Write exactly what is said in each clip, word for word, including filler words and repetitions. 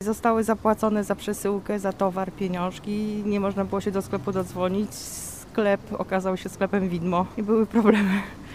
Zostały zapłacone za przesyłkę, za towar, pieniążki. Nie można było się do sklepu dodzwonić. Sklep okazał się sklepem widmo i były problemy.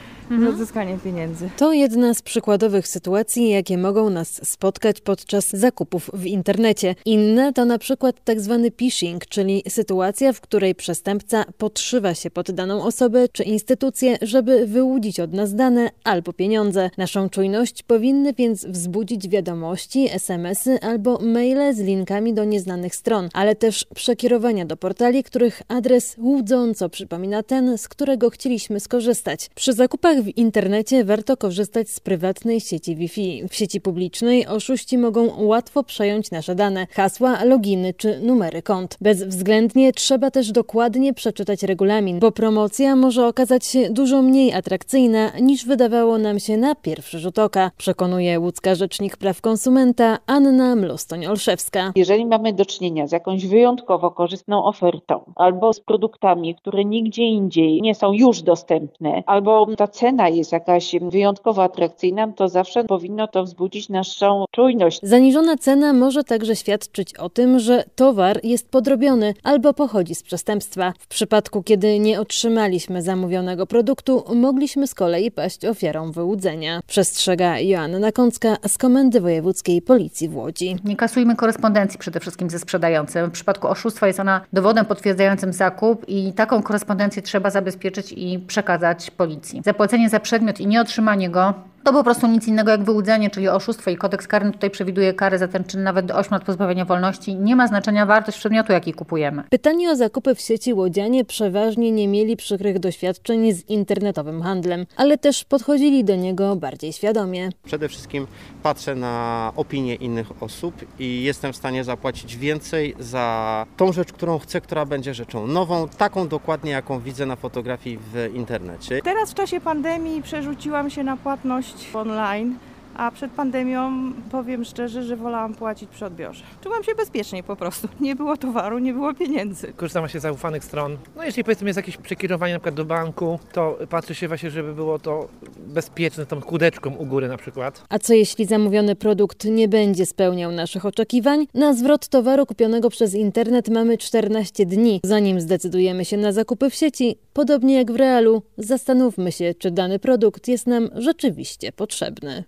Z odzyskaniem pieniędzy. To jedna z przykładowych sytuacji, jakie mogą nas spotkać podczas zakupów w internecie. Inne to na przykład tak zwany phishing, czyli sytuacja, w której przestępca podszywa się pod daną osobę czy instytucję, żeby wyłudzić od nas dane albo pieniądze. Naszą czujność powinny więc wzbudzić wiadomości, es em esy albo maile z linkami do nieznanych stron, ale też przekierowania do portali, których adres łudząco przypomina ten, z którego chcieliśmy skorzystać. Przy zakupach w internecie warto korzystać z prywatnej sieci Wi-Fi. W sieci publicznej oszuści mogą łatwo przejąć nasze dane, hasła, loginy czy numery kont. Bezwzględnie trzeba też dokładnie przeczytać regulamin, bo promocja może okazać się dużo mniej atrakcyjna niż wydawało nam się na pierwszy rzut oka, przekonuje łódzka rzecznik praw konsumenta Anna Mlostoń-Olszewska. Jeżeli mamy do czynienia z jakąś wyjątkowo korzystną ofertą albo z produktami, które nigdzie indziej nie są już dostępne, albo ta cena jest jakaś wyjątkowo atrakcyjna, to zawsze powinno to wzbudzić naszą czujność. Zaniżona cena może także świadczyć o tym, że towar jest podrobiony albo pochodzi z przestępstwa. W przypadku, kiedy nie otrzymaliśmy zamówionego produktu, mogliśmy z kolei paść ofiarą wyłudzenia. Przestrzega Joanna Kącka z Komendy Wojewódzkiej Policji w Łodzi. Nie kasujmy korespondencji przede wszystkim ze sprzedającym. W przypadku oszustwa jest ona dowodem potwierdzającym zakup i taką korespondencję trzeba zabezpieczyć i przekazać policji. Zapłacenie za przedmiot i nieotrzymanie go to po prostu nic innego jak wyłudzenie, czyli oszustwo i kodeks karny tutaj przewiduje karę za ten czyn nawet do ośmiu lat pozbawienia wolności. Nie ma znaczenia wartość przedmiotu, jaki kupujemy. Pytani o zakupy w sieci łodzianie przeważnie nie mieli przykrych doświadczeń z internetowym handlem, ale też podchodzili do niego bardziej świadomie. Przede wszystkim patrzę na opinie innych osób i jestem w stanie zapłacić więcej za tą rzecz, którą chcę, która będzie rzeczą nową, taką dokładnie, jaką widzę na fotografii w internecie. Teraz w czasie pandemii przerzuciłam się na płatność online, a przed pandemią powiem szczerze, że wolałam płacić przy odbiorze. Czułam się bezpieczniej po prostu. Nie było towaru, nie było pieniędzy. Korzystam się z zaufanych stron. No jeśli powiedzmy jest jakieś przekierowanie na przykład do banku, to patrzy się właśnie, żeby było to bezpieczne, tą kółdeczką u góry na przykład. A co jeśli zamówiony produkt nie będzie spełniał naszych oczekiwań? Na zwrot towaru kupionego przez internet mamy czternaście dni. Zanim zdecydujemy się na zakupy w sieci, podobnie jak w realu, zastanówmy się, czy dany produkt jest nam rzeczywiście potrzebny.